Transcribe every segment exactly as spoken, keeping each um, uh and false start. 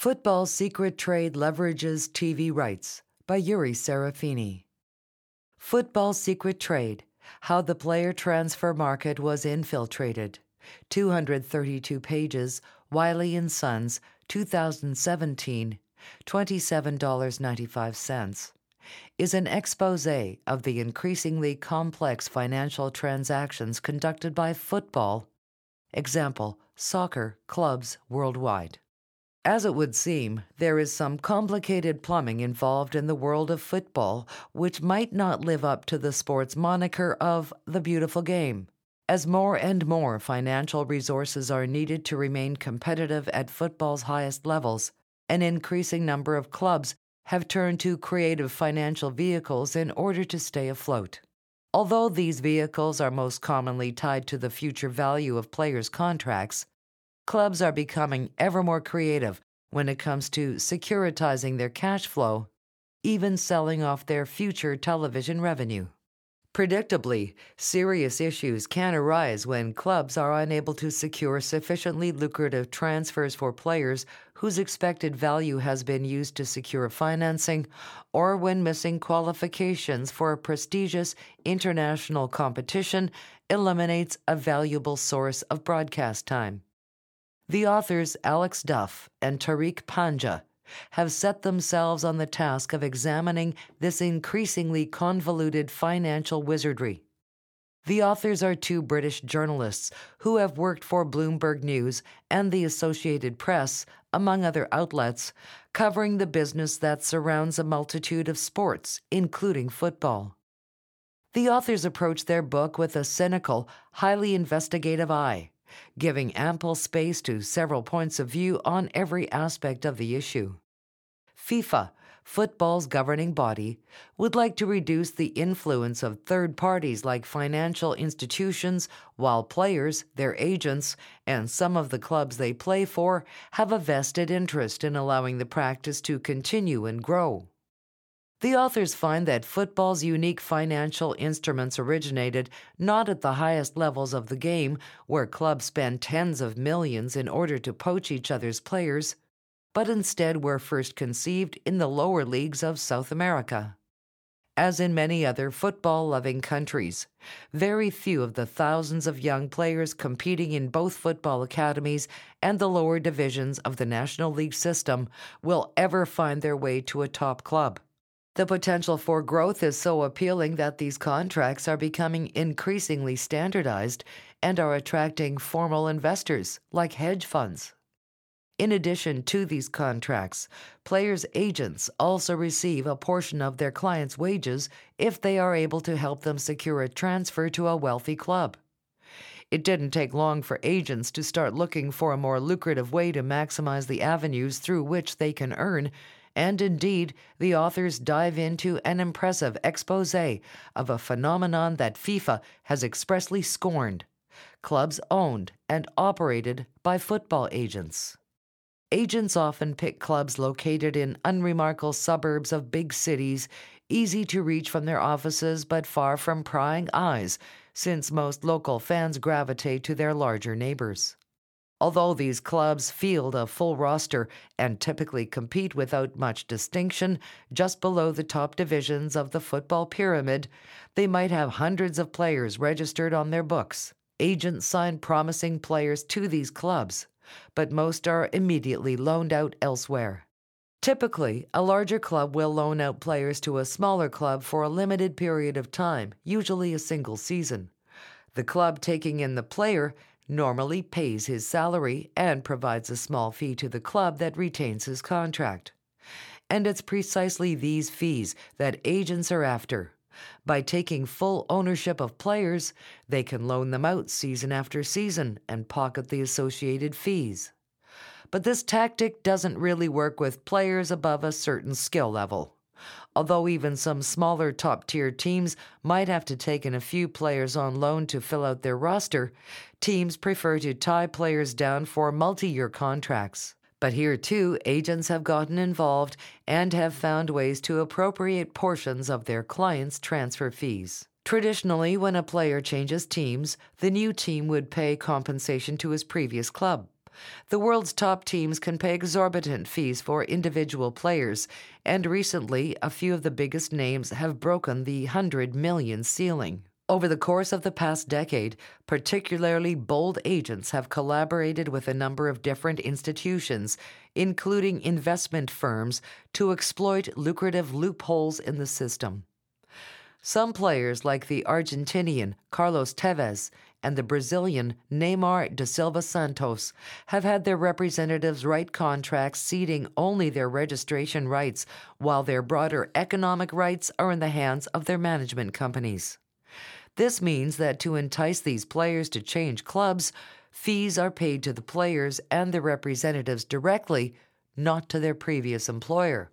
Football Secret Trade Leverages T V Rights by Yuri Serafini. Football Secret Trade: How the Player Transfer Market Was Infiltrated. two hundred thirty-two pages, Wiley and Sons, two thousand seventeen, twenty-seven dollars and ninety-five cents. Is an expose of the increasingly complex financial transactions conducted by football, example, soccer, clubs worldwide. As it would seem, there is some complicated plumbing involved in the world of football which might not live up to the sport's moniker of the beautiful game. As more and more financial resources are needed to remain competitive at football's highest levels, an increasing number of clubs have turned to creative financial vehicles in order to stay afloat. Although these vehicles are most commonly tied to the future value of players' contracts, clubs are becoming ever more creative when it comes to securitizing their cash flow, even selling off their future television revenue. Predictably, serious issues can arise when clubs are unable to secure sufficiently lucrative transfers for players whose expected value has been used to secure financing, or when missing qualifications for a prestigious international competition eliminates a valuable source of broadcast time. The authors Alex Duff and Tariq Panja have set themselves on the task of examining this increasingly convoluted financial wizardry. The authors are two British journalists who have worked for Bloomberg News and the Associated Press, among other outlets, covering the business that surrounds a multitude of sports, including football. The authors approach their book with a cynical, highly investigative eye, giving ample space to several points of view on every aspect of the issue. FIFA, football's governing body, would like to reduce the influence of third parties like financial institutions, while players, their agents, and some of the clubs they play for have a vested interest in allowing the practice to continue and grow. The authors find that football's unique financial instruments originated not at the highest levels of the game, where clubs spend tens of millions in order to poach each other's players, but instead were first conceived in the lower leagues of South America. As in many other football-loving countries, very few of the thousands of young players competing in both football academies and the lower divisions of the National League system will ever find their way to a top club. The potential for growth is so appealing that these contracts are becoming increasingly standardized and are attracting formal investors, like hedge funds. In addition to these contracts, players' agents also receive a portion of their clients' wages if they are able to help them secure a transfer to a wealthy club. It didn't take long for agents to start looking for a more lucrative way to maximize the avenues through which they can earn, and indeed, the authors dive into an impressive expose of a phenomenon that FIFA has expressly scorned: clubs owned and operated by football agents. Agents often pick clubs located in unremarkable suburbs of big cities, easy to reach from their offices but far from prying eyes, since most local fans gravitate to their larger neighbors. Although these clubs field a full roster and typically compete without much distinction just below the top divisions of the football pyramid, they might have hundreds of players registered on their books. Agents sign promising players to these clubs, but most are immediately loaned out elsewhere. Typically, a larger club will loan out players to a smaller club for a limited period of time, usually a single season. The club taking in the player normally pays his salary and provides a small fee to the club that retains his contract. And it's precisely these fees that agents are after. By taking full ownership of players, they can loan them out season after season and pocket the associated fees. But this tactic doesn't really work with players above a certain skill level. Although even some smaller top-tier teams might have to take in a few players on loan to fill out their roster, teams prefer to tie players down for multi-year contracts. But here, too, agents have gotten involved and have found ways to appropriate portions of their clients' transfer fees. Traditionally, when a player changes teams, the new team would pay compensation to his previous club. The world's top teams can pay exorbitant fees for individual players, and recently, a few of the biggest names have broken the one hundred million ceiling. Over the course of the past decade, particularly bold agents have collaborated with a number of different institutions, including investment firms, to exploit lucrative loopholes in the system. Some players, like the Argentinian Carlos Tevez and the Brazilian Neymar da Silva Santos, have had their representatives write contracts ceding only their registration rights, while their broader economic rights are in the hands of their management companies. This means that to entice these players to change clubs, fees are paid to the players and their representatives directly, not to their previous employer.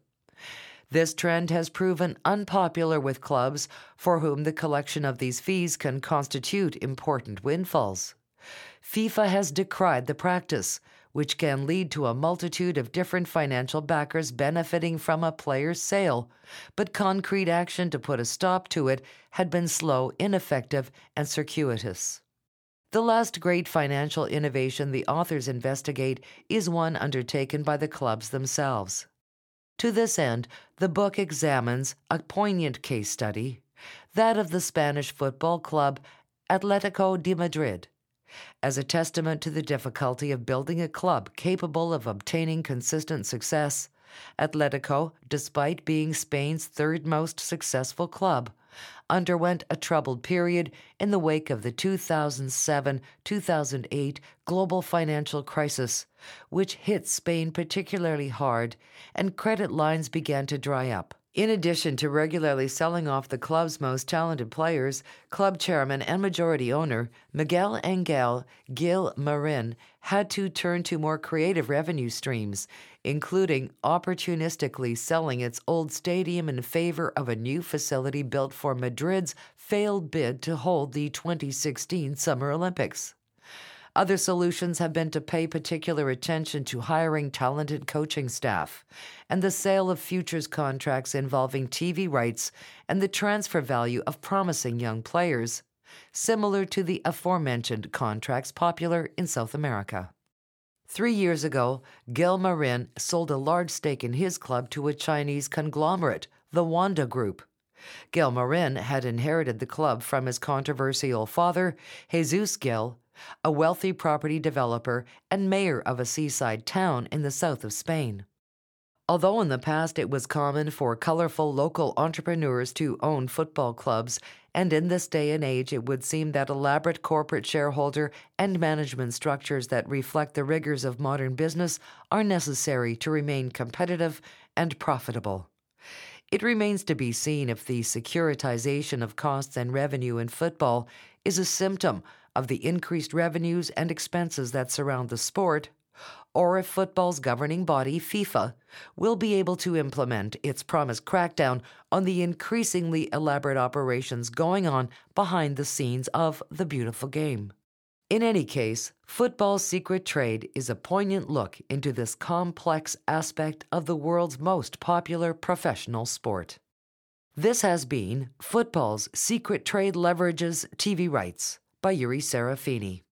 This trend has proven unpopular with clubs for whom the collection of these fees can constitute important windfalls. FIFA has decried the practice, which can lead to a multitude of different financial backers benefiting from a player's sale, but concrete action to put a stop to it had been slow, ineffective, and circuitous. The last great financial innovation the authors investigate is one undertaken by the clubs themselves. To this end, the book examines a poignant case study, that of the Spanish football club Atlético de Madrid. As a testament to the difficulty of building a club capable of obtaining consistent success, Atlético, despite being Spain's third most successful club, underwent a troubled period in the wake of the two thousand seven to two thousand eight global financial crisis, which hit Spain particularly hard, and credit lines began to dry up. In addition to regularly selling off the club's most talented players, club chairman and majority owner Miguel Angel Gil Marin had to turn to more creative revenue streams, including opportunistically selling its old stadium in favor of a new facility built for Madrid's failed bid to hold the twenty sixteen Summer Olympics. Other solutions have been to pay particular attention to hiring talented coaching staff, and the sale of futures contracts involving T V rights and the transfer value of promising young players, similar to the aforementioned contracts popular in South America. Three years ago, Gil Marin sold a large stake in his club to a Chinese conglomerate, the Wanda Group. Gil Marin had inherited the club from his controversial father, Jesus Gil, a wealthy property developer and mayor of a seaside town in the south of Spain. Although in the past it was common for colorful local entrepreneurs to own football clubs, and in this day and age it would seem that elaborate corporate shareholder and management structures that reflect the rigors of modern business are necessary to remain competitive and profitable. It remains to be seen if the securitization of costs and revenue in football is a symptom of the increased revenues and expenses that surround the sport, or if football's governing body, FIFA, will be able to implement its promised crackdown on the increasingly elaborate operations going on behind the scenes of the beautiful game. In any case, football's secret trade is a poignant look into this complex aspect of the world's most popular professional sport. This has been Football's Secret Trade Leverages T V Rights by Yuri Serafini.